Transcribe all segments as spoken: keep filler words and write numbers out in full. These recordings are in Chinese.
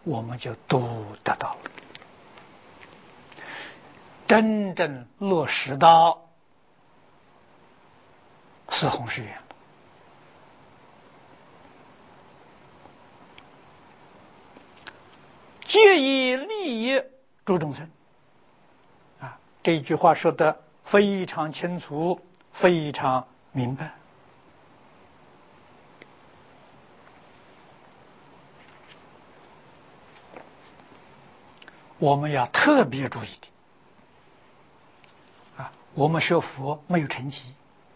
我们就都得到了。真正落实到四弘誓愿，皆以利益诸众生啊，这一句话说得非常清楚，非常明白。我们要特别注意的啊，我们学佛没有成绩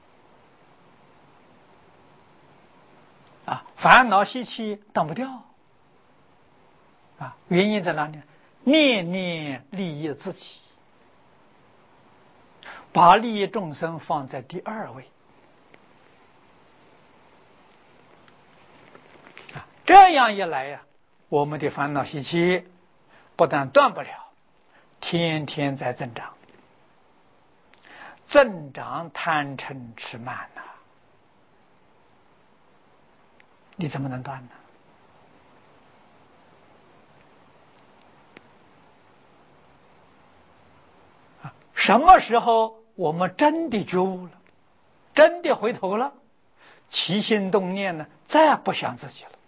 啊，烦恼习气挡不掉啊，原因在哪里？念念利益自己，把利益众生放在第二位啊，这样一来呀、啊，我们的烦恼习气不但断不了，天天在增长，增长贪嗔痴慢呐、啊，你怎么能断呢？啊，什么时候我们真的觉悟了，真的回头了，起心动念呢，再不想自己了。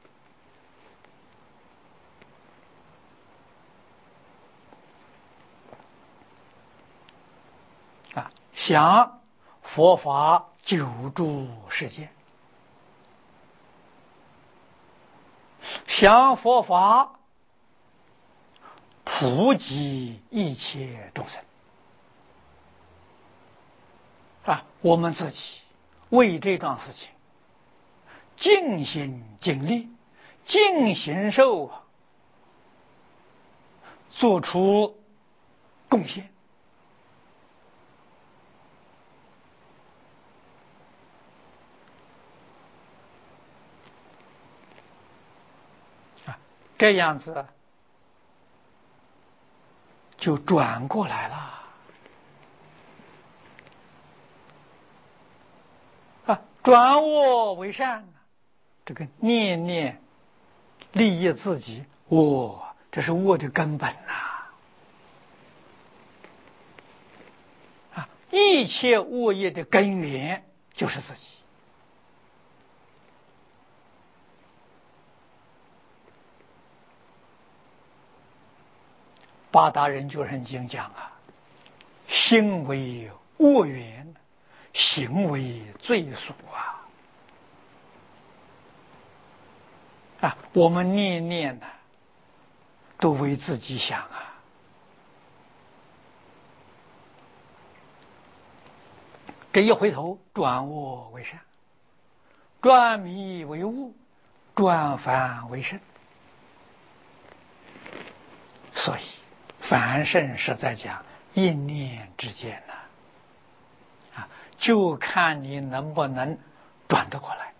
啊，想佛法救助世界，想佛法普及一切众生啊，我们自己为这桩事情尽心尽力，尽形受做出贡献啊，这样子就转过来了啊，转恶为善，这个念念利益自己，我这是我的根本呐！啊，一切恶业的根源就是自己。八大人觉人经讲啊，心为恶缘，行为罪属啊！啊，我们念念呢、啊，都为自己想啊。这一回头，转恶为善，转迷为悟，转凡为圣。所以凡圣是在讲一念之间呢、啊，啊，就看你能不能转得过来。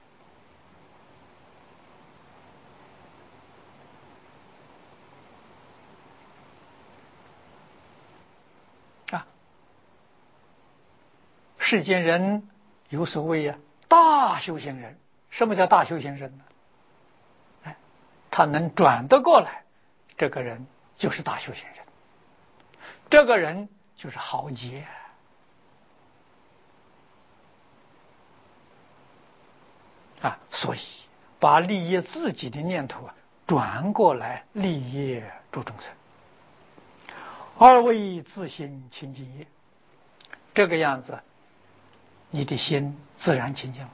啊，世间人有所谓啊，大修行人。什么叫大修行人呢？哎，他能转得过来，这个人就是大修行人，这个人就是豪杰啊！所以把利益自己的念头啊转过来，利益诸众生，二为自心清净业。这个样子，你的心自然清净了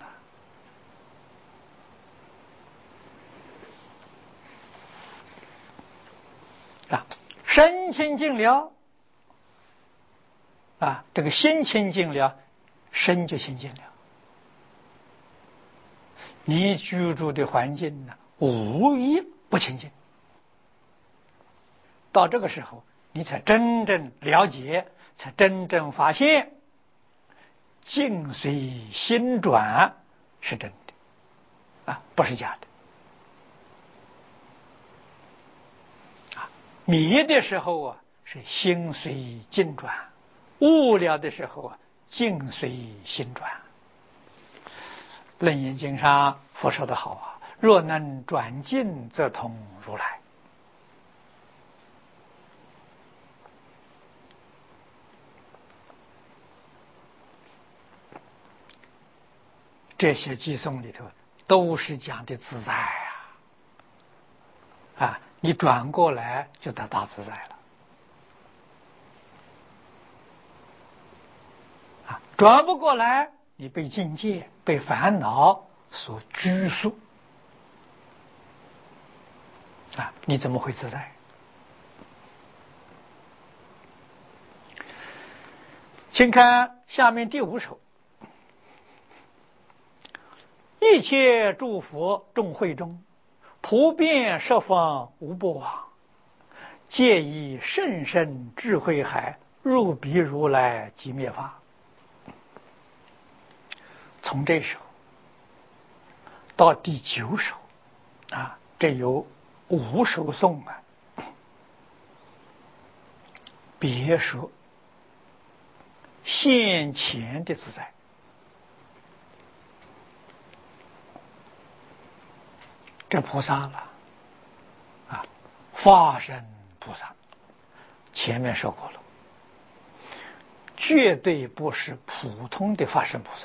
啊！身清净了啊，这个心清净了，身就清净了。你居住的环境呢，无一不清净。到这个时候，你才真正了解，才真正发现，境随心转是真的啊，不是假的啊。迷的时候啊，是心随境转；悟了的时候啊，境随心转。楞严经上佛说的好啊，若能转境则通如来这些偈颂里头都是讲的自在啊！啊，你转过来就得大自在了啊！转不过来，你被境界、被烦恼所拘束啊！你怎么会自在？请看下面第五首。一切诸佛众会中，普遍十方无不往，皆以甚深智慧海，入彼如来即灭法。从这首到第九首啊，这有五首颂啊，别说现前的自在，这菩萨了啊，化身菩萨，前面说过了，绝对不是普通的化身菩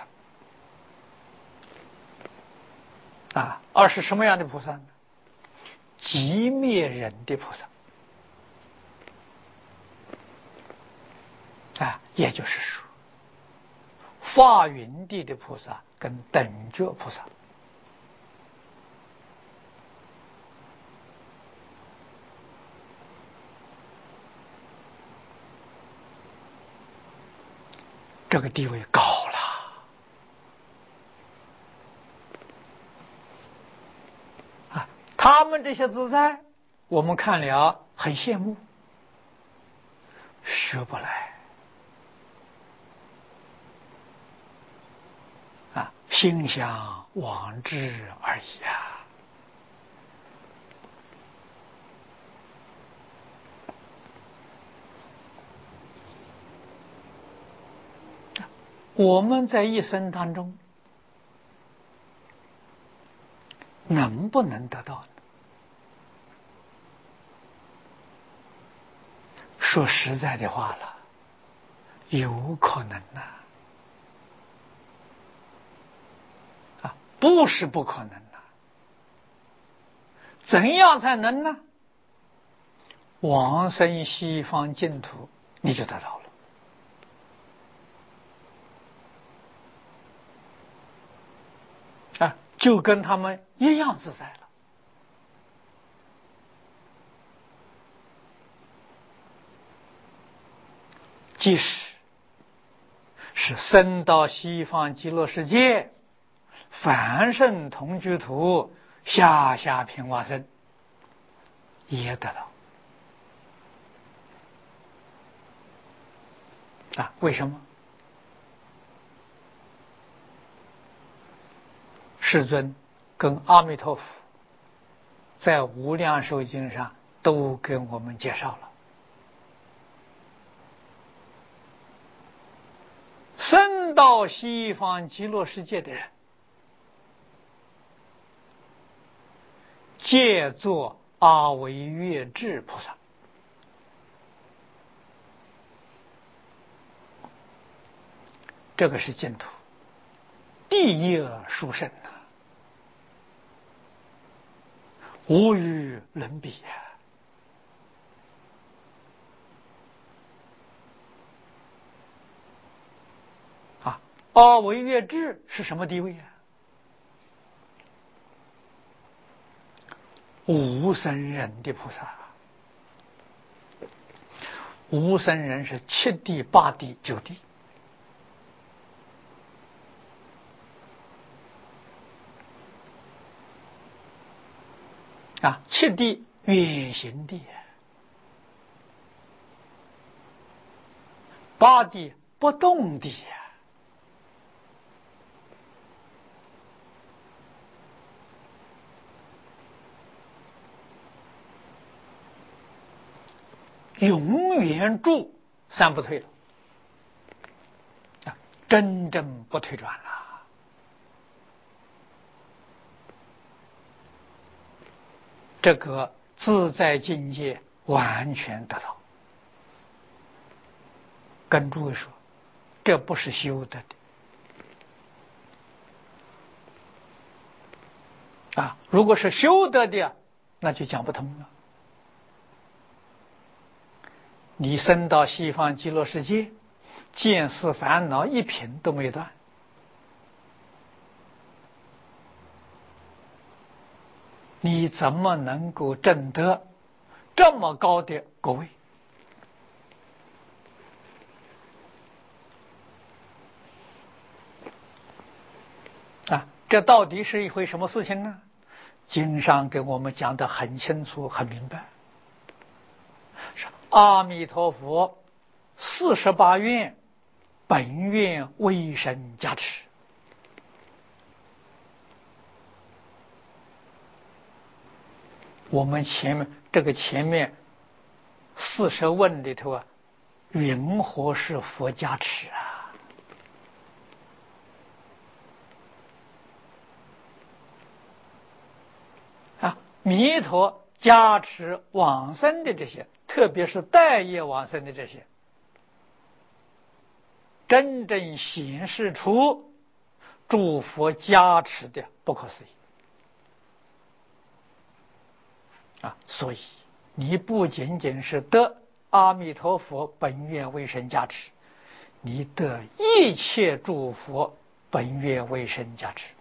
萨啊，而是什么样的菩萨呢？寂灭人的菩萨啊，也就是说，法云地的菩萨跟等觉菩萨。这个地位高了啊！他们这些自在，我们看了很羡慕，学不来啊，心想往之而已啊！我们在一生当中能不能得到呢？说实在的话了，有可能呐、啊，啊，不是不可能呐、啊。怎样才能呢？往生西方净土，你就得到了。啊，就跟他们一样自在了。即使是生到西方极乐世界，凡圣同居土，下下品往生，也得到。啊，为什么？世尊跟阿弥陀佛在无量寿经上都跟我们介绍了，生到西方极乐世界的人，皆作阿惟越致菩萨。这个是净土第一殊胜呐，无与伦比呀！啊，阿惟越致是什么地位呀？无生人的菩萨，无生人是七地、八地、九地。啊，七地远行地，八地不动地，永远住三不退了，啊，真正不退转了。这个自在境界完全得到。跟诸位说，这不是修得的， 啊，如果是修得的，那就讲不通了。你升到西方极乐世界，见思烦恼一品都没断，你怎么能够证得这么高的果位？啊，这到底是一回什么事情呢？经上给我们讲得很清楚很明白，是阿弥陀佛四十八愿本愿威神加持。我们前面这个前面四十问里头啊，云何是佛加持啊？啊，弥陀加持往生的这些，特别是待业往生的这些，真正显示出诸佛加持的不可思议啊！所以你不仅仅是得阿弥陀佛本愿威神加持，你得一切诸佛本愿威神加持。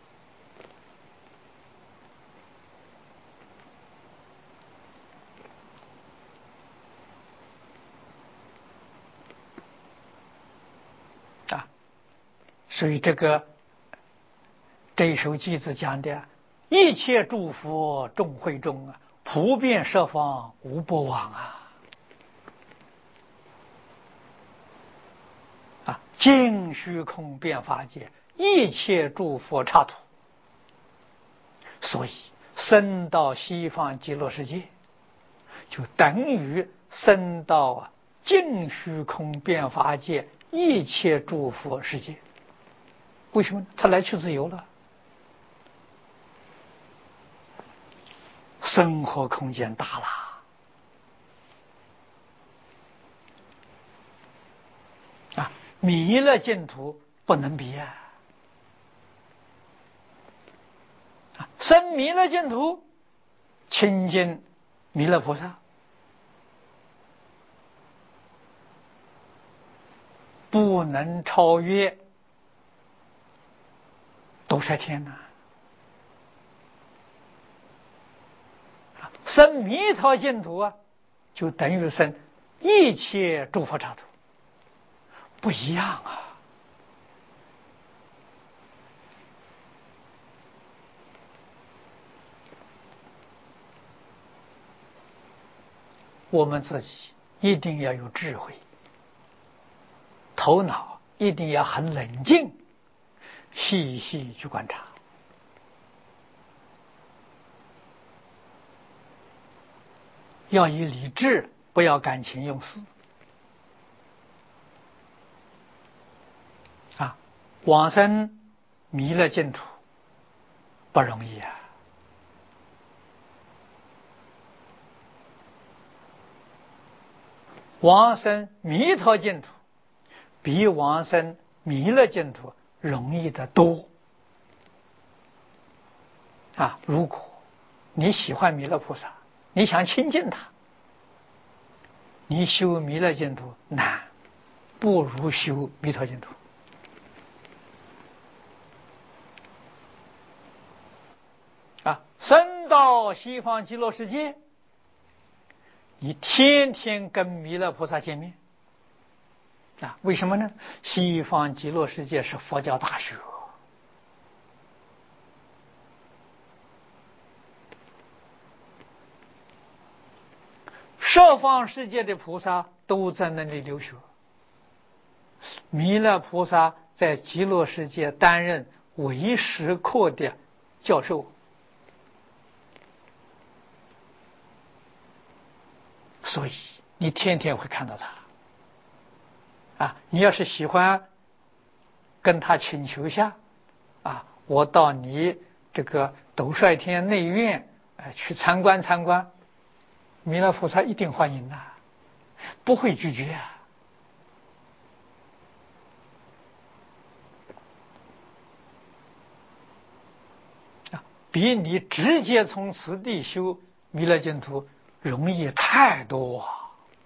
啊，所以这个这一首偈子讲的，一切诸佛众会中啊，普遍十方无不往啊。啊，尽虚空遍法界，一切诸佛刹土。所以升到西方极乐世界，就等于升到啊尽虚空遍法界一切诸佛世界。为什么？他来去自由了，生活空间大了。啊，弥勒净土不能比啊！啊，生弥勒净土，亲近弥勒菩萨，不能超越兜率天呐！生弥陀净土啊，就等于生一切诸佛刹土，不一样啊！我们自己一定要有智慧，头脑一定要很冷静，细细去观察。要以理智，不要感情用事。啊，往生弥勒净土不容易啊！往生弥陀净土比往生弥勒净土容易得多啊！如果你喜欢弥勒菩萨，你想亲近他，你修弥勒净土难，不如修弥陀净土。啊，升到西方极乐世界，你天天跟弥勒菩萨见面啊？为什么呢？西方极乐世界是佛教大学，十方世界的菩萨都在那里留学，弥勒菩萨在极乐世界担任唯识课的教授，所以你天天会看到他啊！你要是喜欢跟他请求一下啊，我到你这个斗率天内院呃去参观参观，弥勒菩萨一定欢迎的，不会拒绝啊！啊，比比你直接从此地修弥勒净土容易太多啊！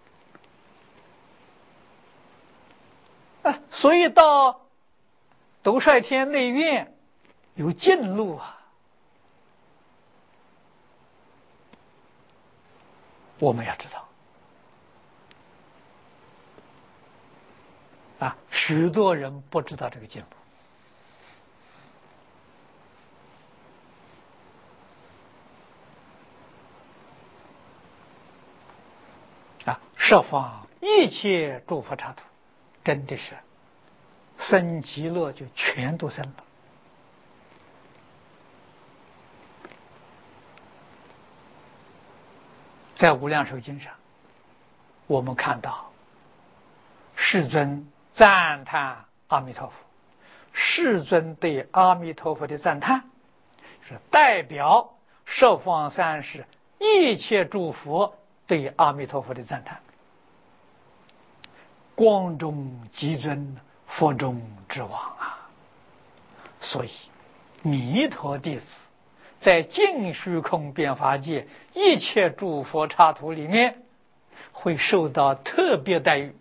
啊，所以到斗率天内院有近路啊，我们要知道啊，许多人不知道这个近路。啊，设方一切诸佛刹土，真的是生极乐就全都生了。在无量寿经上，我们看到世尊赞叹阿弥陀佛，世尊对阿弥陀佛的赞叹是代表十方三世一切诸佛对阿弥陀佛的赞叹，光中极尊，佛中之王啊！所以弥陀弟子在净虚空变法界一切诸佛刹土里面会受到特别待遇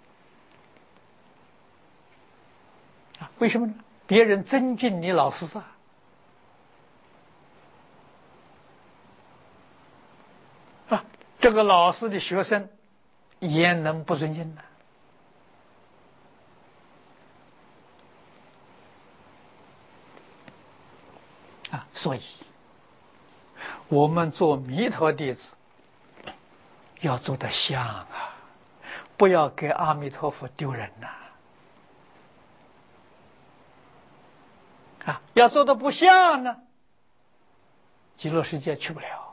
啊！为什么呢？别人尊敬你老师啊！啊，这个老师的学生也能不尊敬呢？啊，所以我们做弥陀弟子要做得像啊，不要给阿弥陀佛丢人呐！啊，要做得不像呢，极乐世界去不了。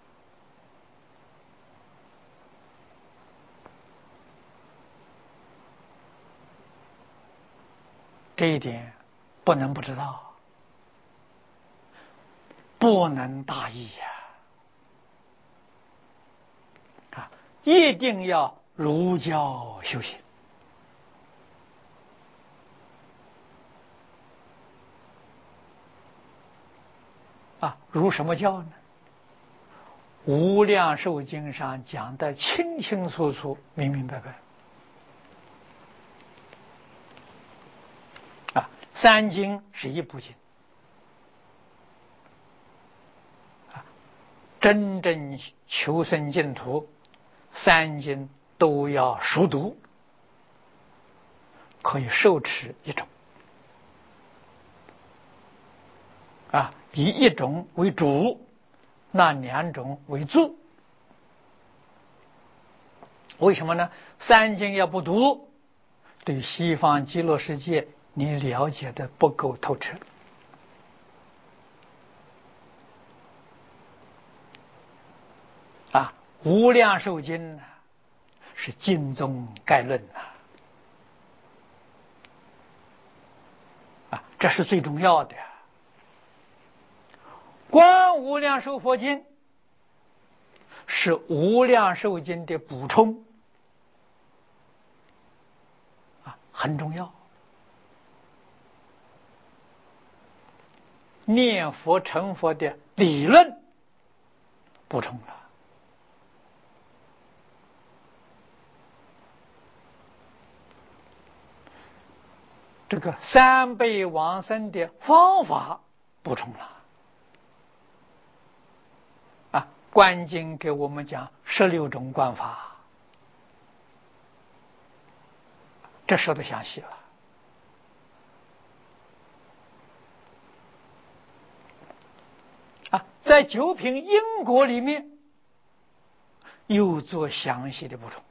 这一点不能不知道，不能大意呀！啊，一定要如教修行啊！如什么教呢？无量寿经上讲的清清楚楚、明明白白。啊，三经是一部经，啊，真正求生净土，三经都要熟读，可以受持一种，啊，以一种为主，那两种为助。为什么呢？三经要不读，对西方极乐世界你了解的不够透彻。啊，无量寿经是经中概论呐，啊，这是最重要的。观无量寿佛经是无量寿经的补充，啊，很重要。念佛成佛的理论补充了，这个三倍往生的方法补充了。啊，观经给我们讲十六种观法，这说的详细了。啊，在九品因果里面又做详细的补充，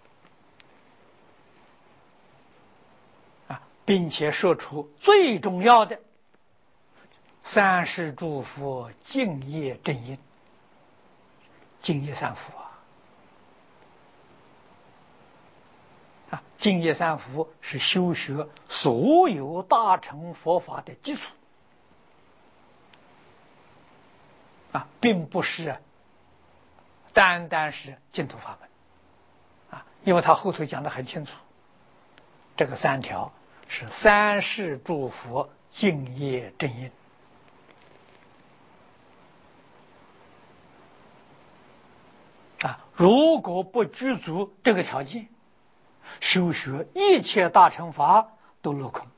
啊，并且说出最重要的三世诸佛净业正因，净业三福啊！啊，净业三福是修学所有大乘佛法的基础啊，并不是单单是净土法门啊，因为他后头讲得很清楚，这个三条是三世诸佛净业正因啊，如果不具足这个条件，修学一切大乘法都落空。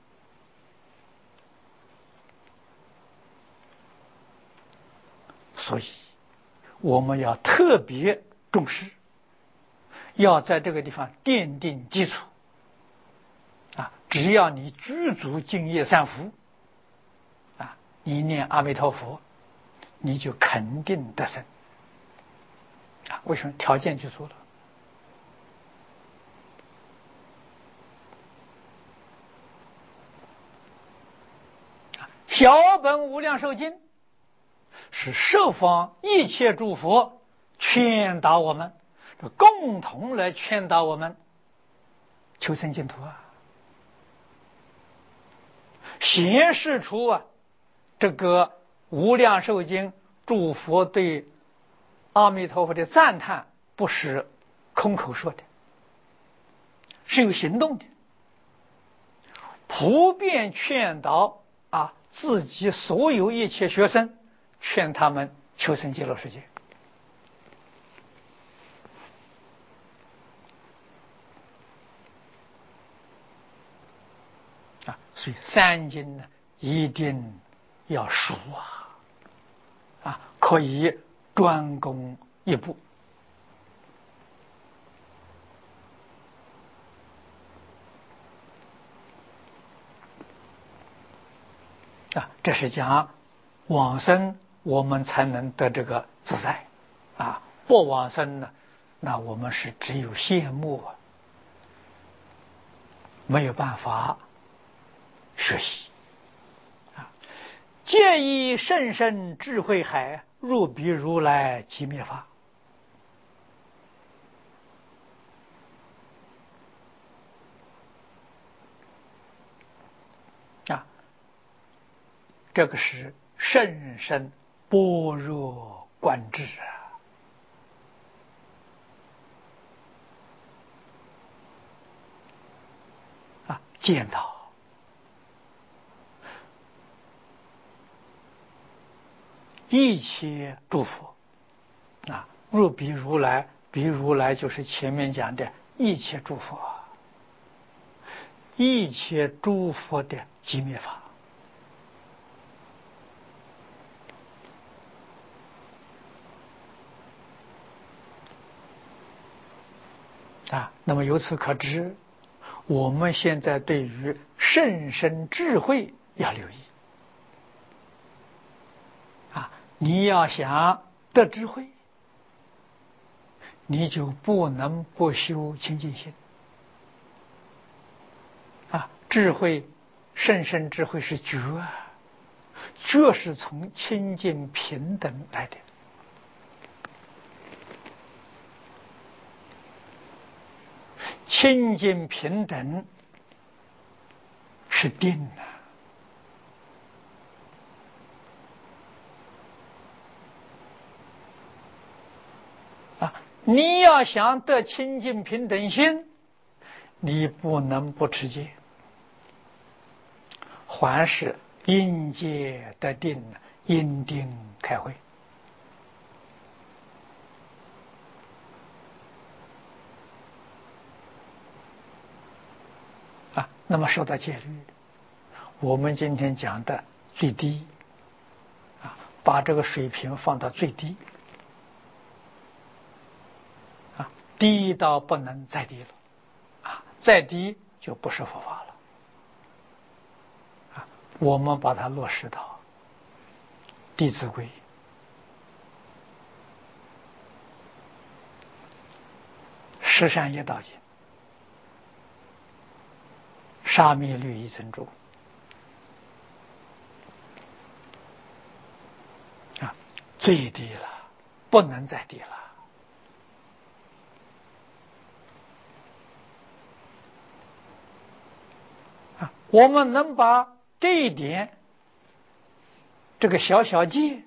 所以我们要特别重视，要在这个地方奠定基础啊！只要你具足净业三福啊，你念阿弥陀佛，你就肯定得生啊！为什么？条件具足了。小本无量寿经是十方一切诸佛劝导我们，共同来劝导我们求生净土啊，显示出啊这个无量寿经诸佛对阿弥陀佛的赞叹不是空口说的，是有行动的，普遍劝导啊自己所有一切学生，劝他们求生极乐世界啊！所以三经呢一定要熟啊啊，可以专攻一部啊，这是讲往生我们才能得这个自在啊，不往生呢，那我们是只有羡慕啊，没有办法学习啊。借以甚深智慧海，入彼如来即灭法啊，这个是甚深般若观智啊！啊，见到一切诸佛啊，入彼如来，彼如来就是前面讲的一切诸佛，一切诸佛的寂灭法。啊，那么由此可知，我们现在对于甚深智慧要留意啊！你要想得智慧，你就不能不修清净心啊！智慧，甚深智慧是觉啊，觉是从清净平等来的。清净平等是定啊！啊，你要想得清净平等心，你不能不持戒，还是因戒得定，因定开慧啊。那么说到戒律，我们今天讲的最低啊，把这个水平放到最低啊，低到不能再低了啊，再低就不是佛法了啊。我们把它落实到《弟子规》、十善业道经、沙弥律仪真注啊，最低了，不能再低了啊！我们能把这一点，这个小小戒，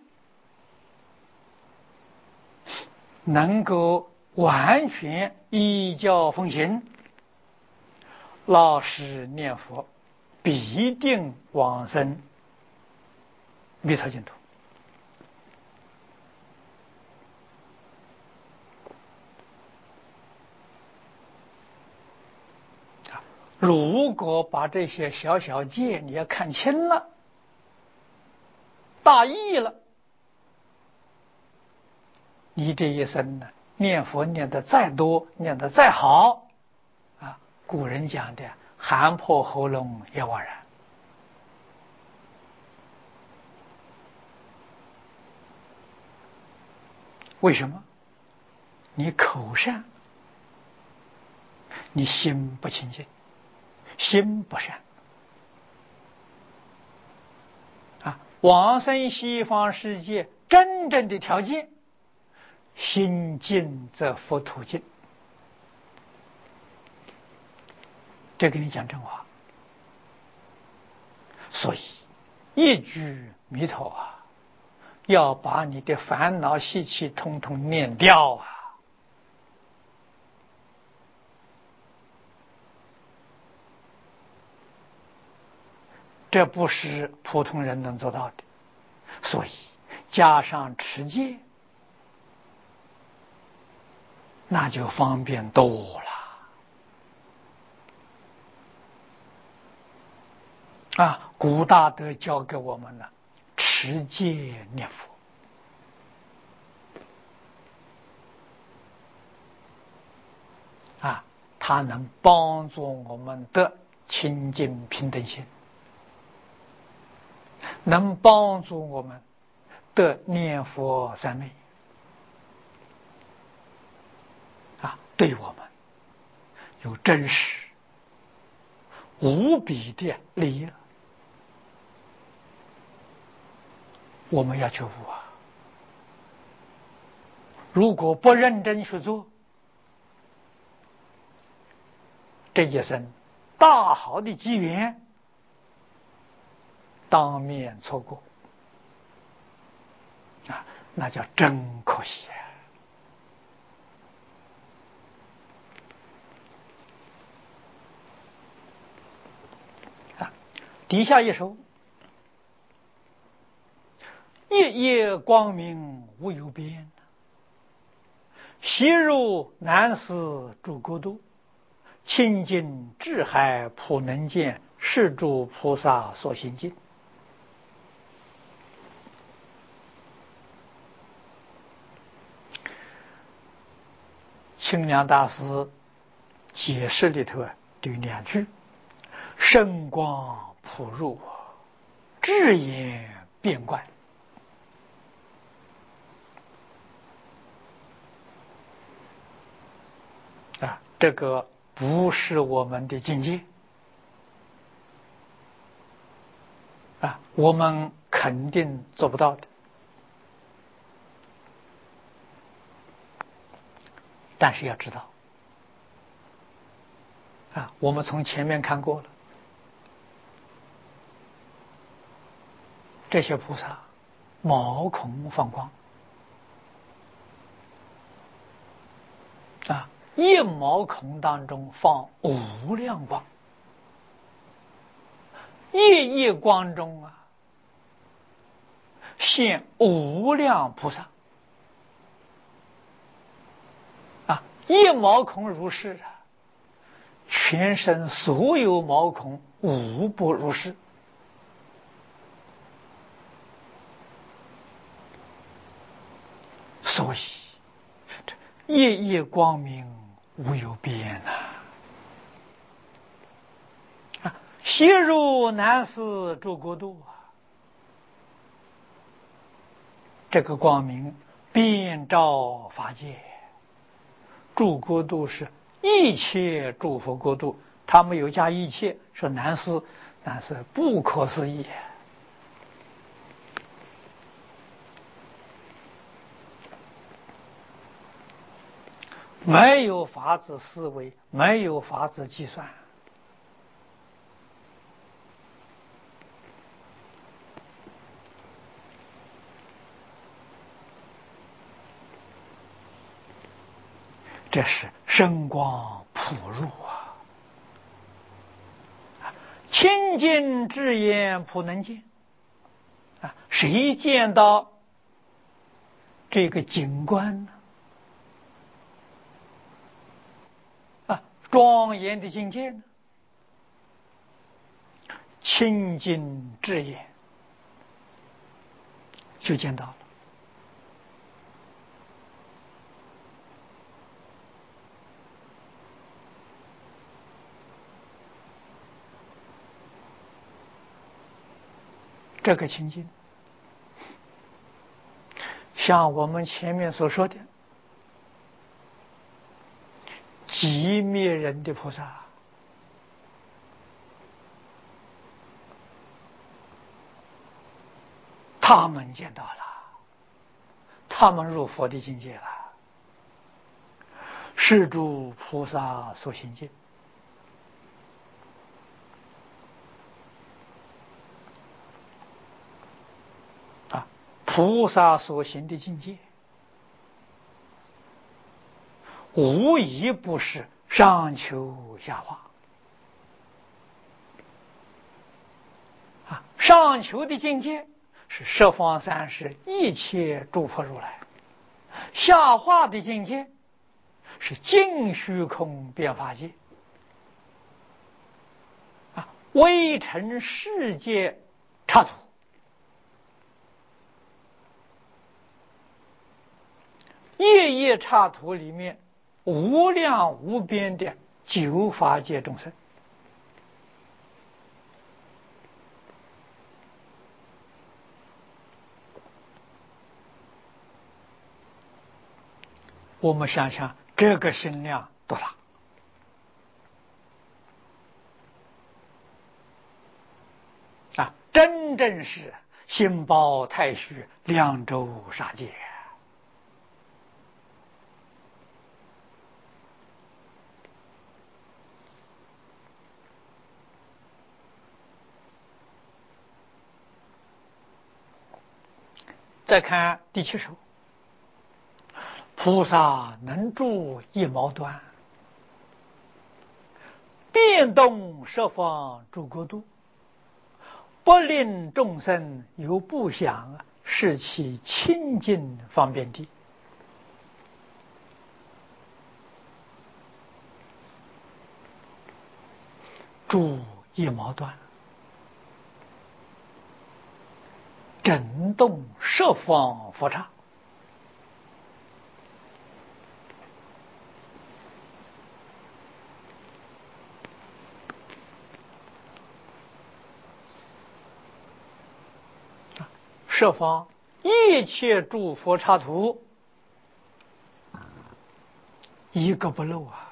能够完全依教奉行，老实念佛，必定往生弥陀净土如果把这些小小戒你要看清了、大意了，你这一生呢，念佛念得再多，念得再好啊，古人讲的喊破喉咙也枉然。为什么？你口善，你心不清净，心不善啊！往生西方世界真正的条件，心净则佛土净。这跟你讲真话。所以一句弥陀啊，要把你的烦恼习气统统念掉啊！这不是普通人能做到的，所以加上持戒，那就方便多了啊！古大德教给我们了持戒念佛啊，它能帮助我们的清净平等心，能帮助我们的念佛三昧啊，对我们有真实无比的利益。我们要求悟啊！如果不认真去做，这一生大好的机缘当面错过啊，那叫真可惜啊！底下一首：夜夜光明无有边，昔入南寺诸国度，清净智海普能见，是诸菩萨所行尽。清凉大师解释里头有两句：圣光普入，智眼遍观。啊，这个不是我们的境界啊，我们肯定做不到的。但是要知道啊，我们从前面看过了，这些菩萨毛孔放光啊，一毛孔当中放无量光，一一光中啊现无量菩萨啊，一毛孔如是啊，全身所有毛孔无不如是。所以夜夜光明无有边呐！啊，昔入南寺诸国度啊，这个光明遍照法界。诸国度是一切诸佛国度，他没有加一切，说南寺，那是不可思议。没有法子思维，没有法子计算。这是圣光普入啊，清净智眼普能见啊！谁见到这个景观呢？啊，庄严的境界呢？ 清净智眼，就见到了。这个情境，像我们前面所说的寂灭人的菩萨，他们见到了，他们入佛的境界了，是诸菩萨所行境。菩萨所行的境界，无一不是上求下化啊！上求的境界是十方三世一切诸佛如来，下化的境界是尽虚空遍法界啊，微尘世界刹土。夜夜刹土里面无量无边的九法界众生，我们想想这个心量多大啊！真正是心包太虚，两周杀戒。再看第七首，菩萨能住一毛端，变动十方诸国度，不令众生有不想，是其清净方便地。住一毛端，震动十方佛刹，十方一切诸佛刹土，一个不漏啊！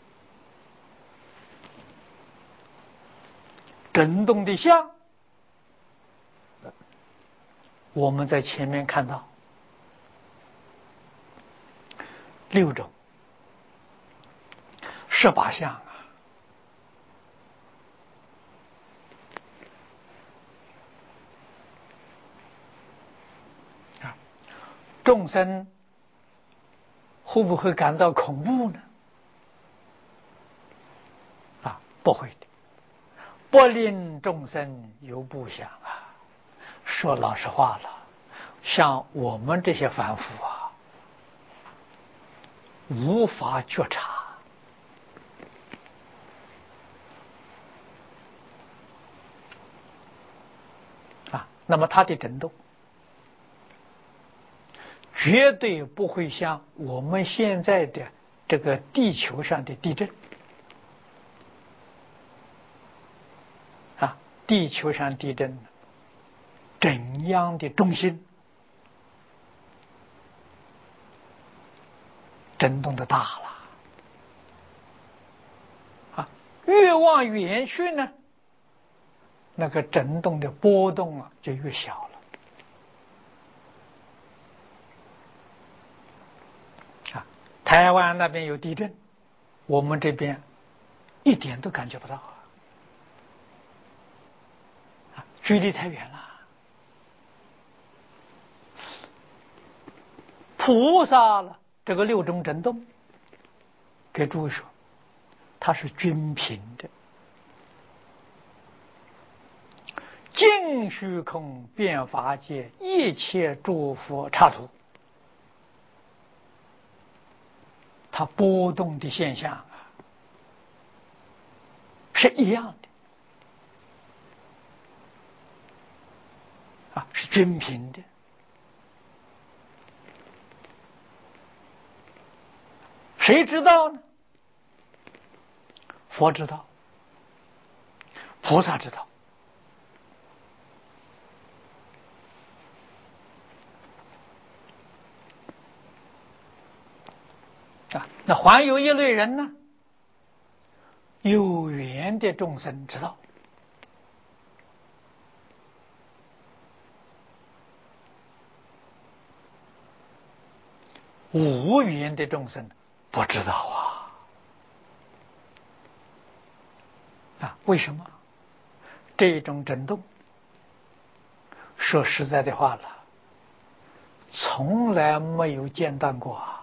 震动的相，我们在前面看到六种、十八相啊，啊，众生会不会感到恐怖呢？啊，不会的，不令众生有不想啊。说老实话了，像我们这些凡夫啊，无法觉察啊。那么它的震动，绝对不会像我们现在的这个地球上的地震啊，地球上地震震央的中心震动的大了啊，越往远去呢，那个震动的波动啊就越小了啊。台湾那边有地震，我们这边一点都感觉不到啊，距离太远了。菩萨了，这个六种震动，给诸位说，它是均平的，尽虚空遍法界一切诸佛刹土，它波动的现象啊是一样的均平的。谁知道呢？佛知道，菩萨知道。啊，那还有一类人呢，有缘的众生知道，无缘的众生不知道啊！啊，为什么？这种震动，说实在的话了，从来没有见到过啊！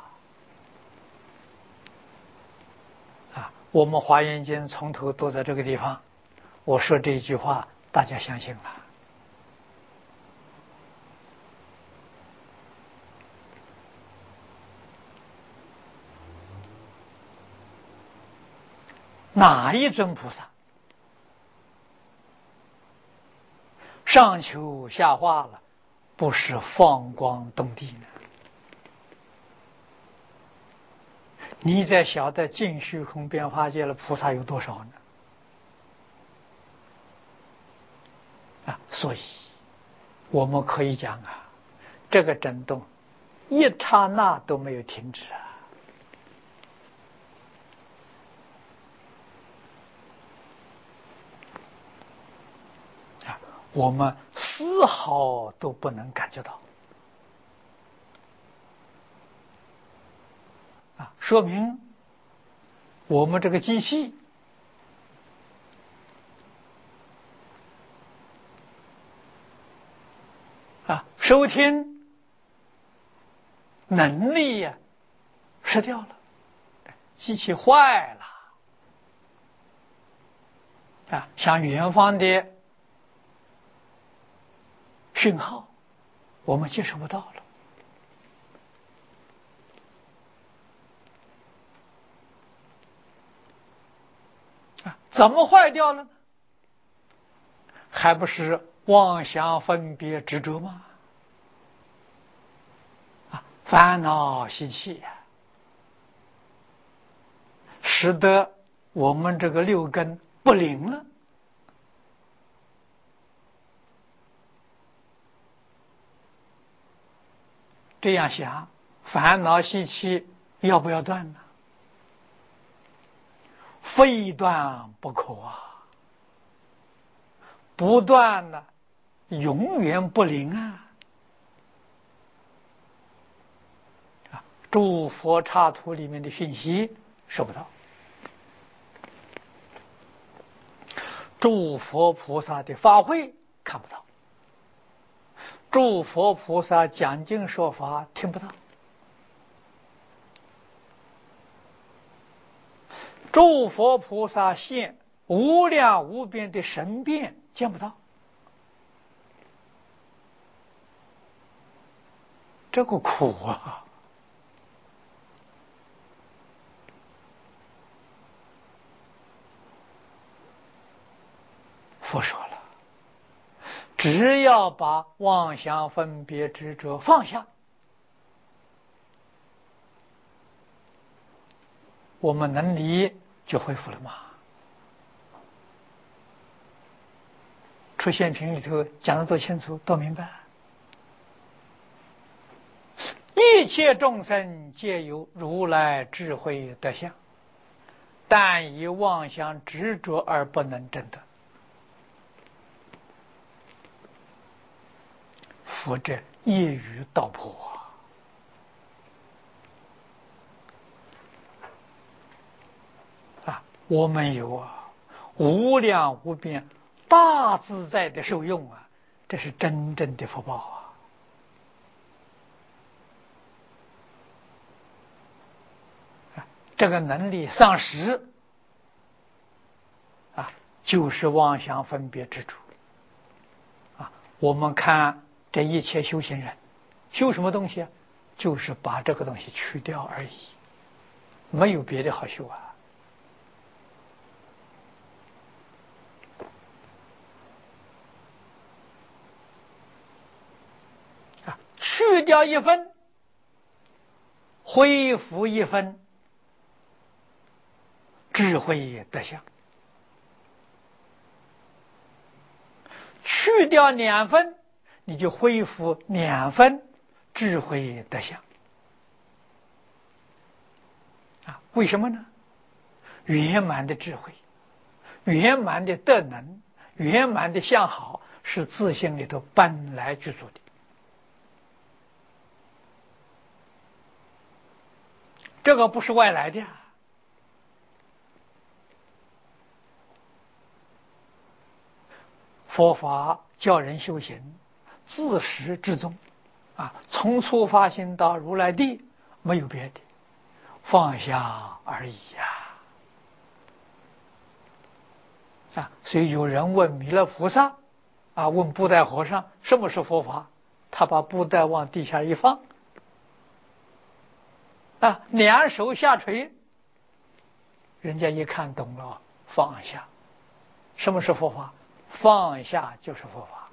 啊，我们华严经从头都在这个地方，我说这一句话，大家相信了。哪一尊菩萨上求下化了，不是放光动地呢？你在晓得尽虚空变化界了，菩萨有多少呢？啊，所以我们可以讲啊，这个震动一刹那都没有停止啊！啊，我们丝毫都不能感觉到啊，说明我们这个机器啊，收听能力呀、啊、失掉了，机器坏了啊，像远方的讯号我们接收不到了啊，怎么坏掉了呢？还不是妄想分别执着吗？啊，烦恼习气呀、啊，使得我们这个六根不灵了。这样想，烦恼习气要不要断呢？非断不可啊！不断呢，永远不灵啊！啊，诸佛刹土里面的讯息收不到，诸佛菩萨的法会看不到，诸佛菩萨讲经说法听不到，诸佛菩萨现无量无边的神变见不到，这个苦啊！佛说了，只要把妄想分别执着放下，我们能力就恢复了吗？出现品里头讲得多清楚多明白，一切众生皆有如来智慧德相，但以妄想执着而不能证得。佛者一语道破啊！我们有啊无量无边大自在的受用啊，这是真正的福报啊！这个能力丧失啊，就是妄想分别执着啊！我们看这一切修行人修什么东西啊？就是把这个东西去掉而已，没有别的好修啊！ 掉一分，恢复一分，智慧得相；去掉两分，你就恢复两分，智慧得相。啊，为什么呢？圆满的智慧，圆满的德能，圆满的相好，是自性里头本来具足的。这个不是外来的呀。佛法教人修行，自始至终，啊，从初发心到如来地，没有别的，放下而已呀。啊，所以有人问弥勒菩萨，啊，问布袋和尚什么是佛法，他把布袋往地下一放，啊，两手下垂，人家一看懂了，放下。什么是佛法？放下就是佛法。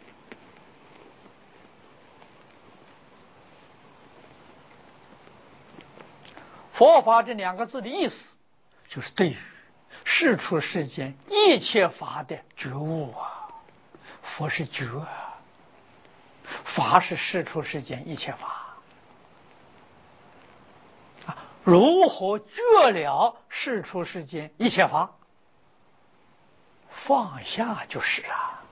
佛法这两个字的意思，就是对于世出世间一切法的觉悟啊。佛是觉啊，法是世出世间一切法。如何觉了世出世间一切法？放下就是啊。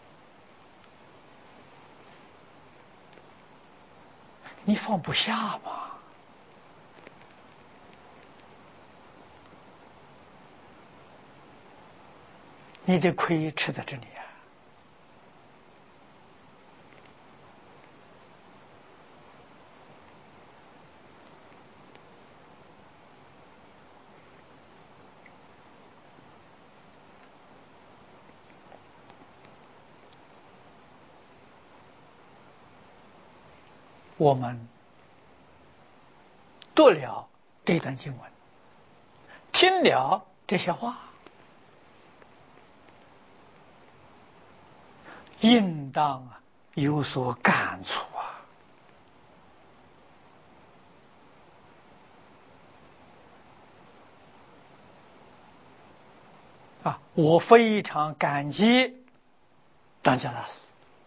你放不下吗？你的亏吃在这里啊。我们读了这段经文，听了这些话，应当有所感触啊！啊，我非常感激当家大师。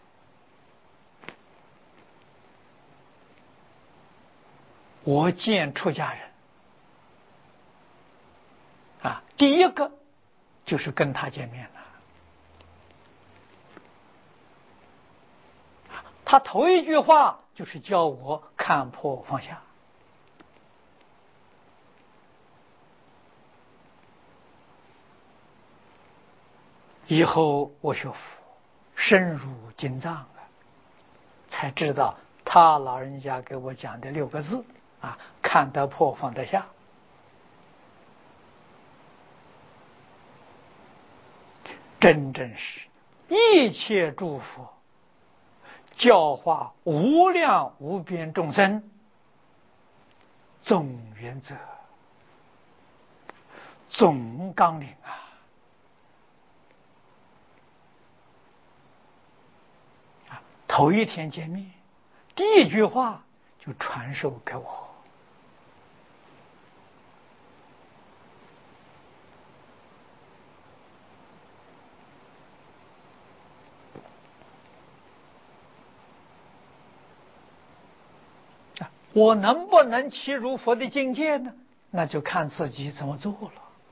我见出家人啊，第一个就是跟他见面了。他头一句话就是叫我看破放下。以后我学佛深入经藏啊，才知道他老人家给我讲的六个字啊，看得破放得下。真正是一切诸佛教化无量无边众生，总原则总纲领啊！啊，头一天见面，第一句话就传授给我。我能不能契入佛的境界呢？那就看自己怎么做了。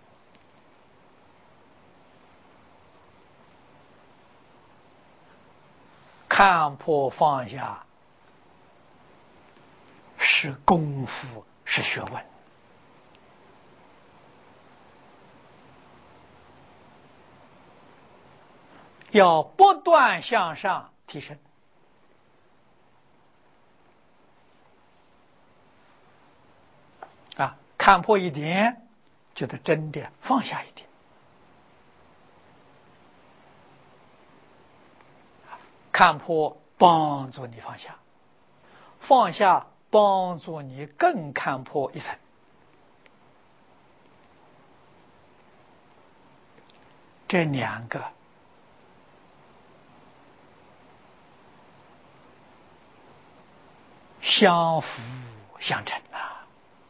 看破放下是功夫，是学问。要不断向上提升。啊，看破一点，就得真的放下一点。看破帮助你放下，放下帮助你更看破一层。这两个相辅相成啊。